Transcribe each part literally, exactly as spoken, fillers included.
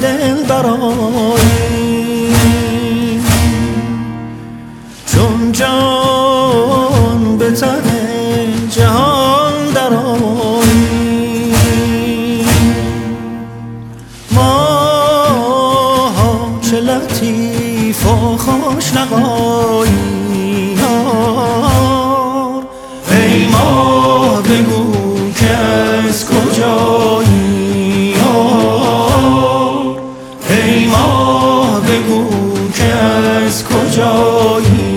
دل برایی، چون جان به تن جهان درآیی. ماها چه لطیف و خوش نغایی، ای ماه بگو که از کجایی، ای ماه بگو که از کجایی.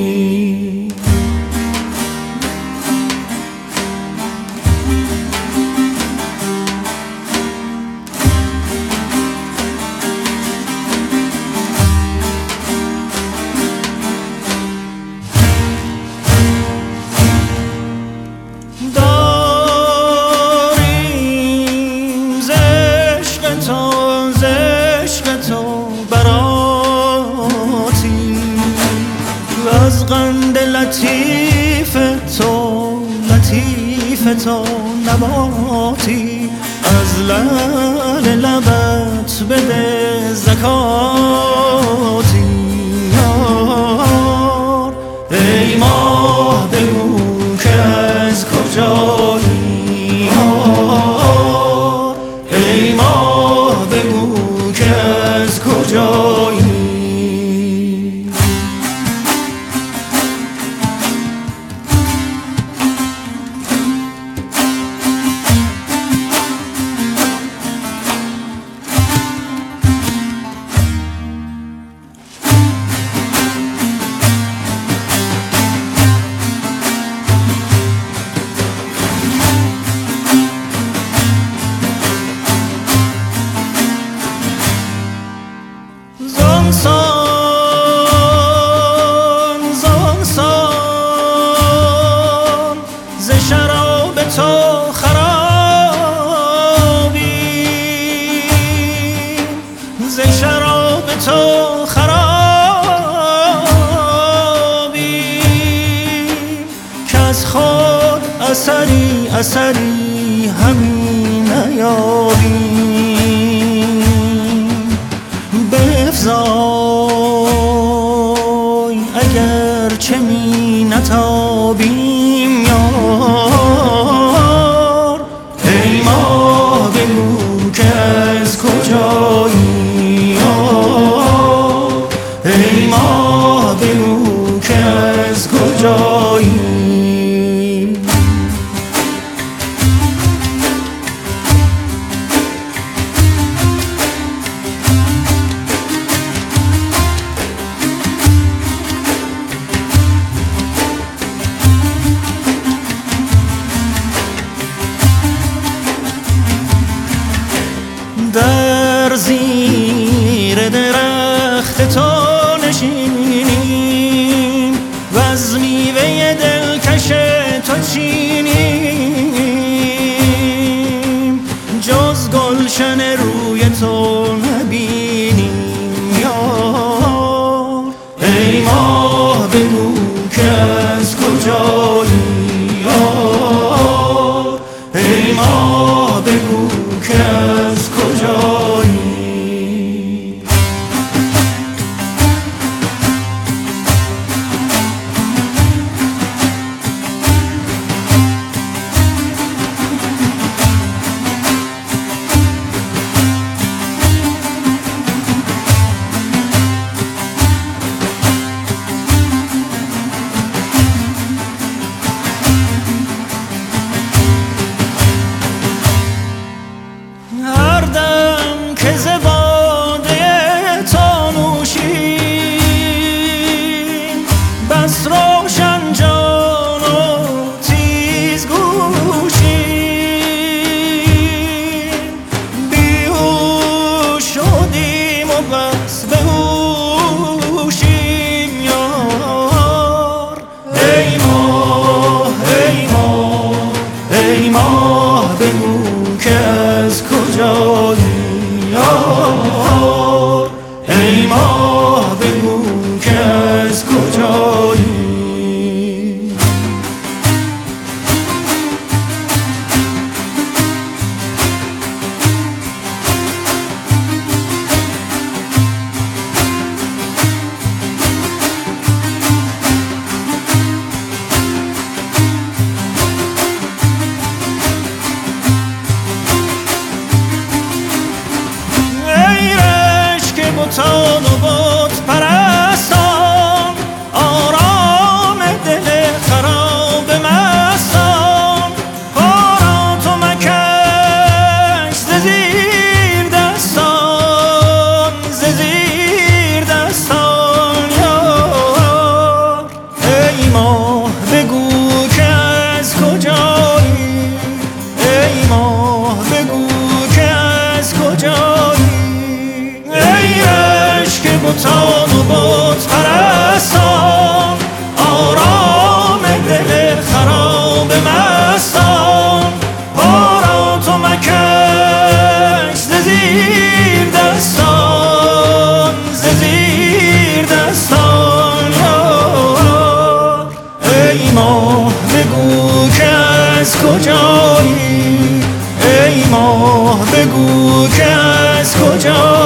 از قند لطیف تو لطیف تو نباتی، از لعل لبت بده زکاتی. ای ماه بگو که از کجایی، ای ماه بگو که از کجایی. زانسان زانسان ز شراب تو خرابیم، ز شراب تو خرابیم، که از خود اثری اثری همی نیابیم. بفزای اگر چه می نتابیم یار، ای ماه بگو که از کجایی، ای ماه بگو که از کجایی. در زیر درخت تو نشینیم و از میوه دلکش تو چینیم، جز گلشن روی تو نبینیم یار. ای ماه بگو که از کجایی، ای ماه بگو که از کجایی. هر دم که ز باده تو نوشیم، بس روشن جان و تیز گوشیم، بیهوش شدیم و بس بهوشیم یار. ای ماه ای ماه ای ماه بگو که از کجایی، ای ماه بگو که از کجایی. زیر دستان ز زیر دستان ای ماه بگو که از کجایی ای ماه بگو که از کجایی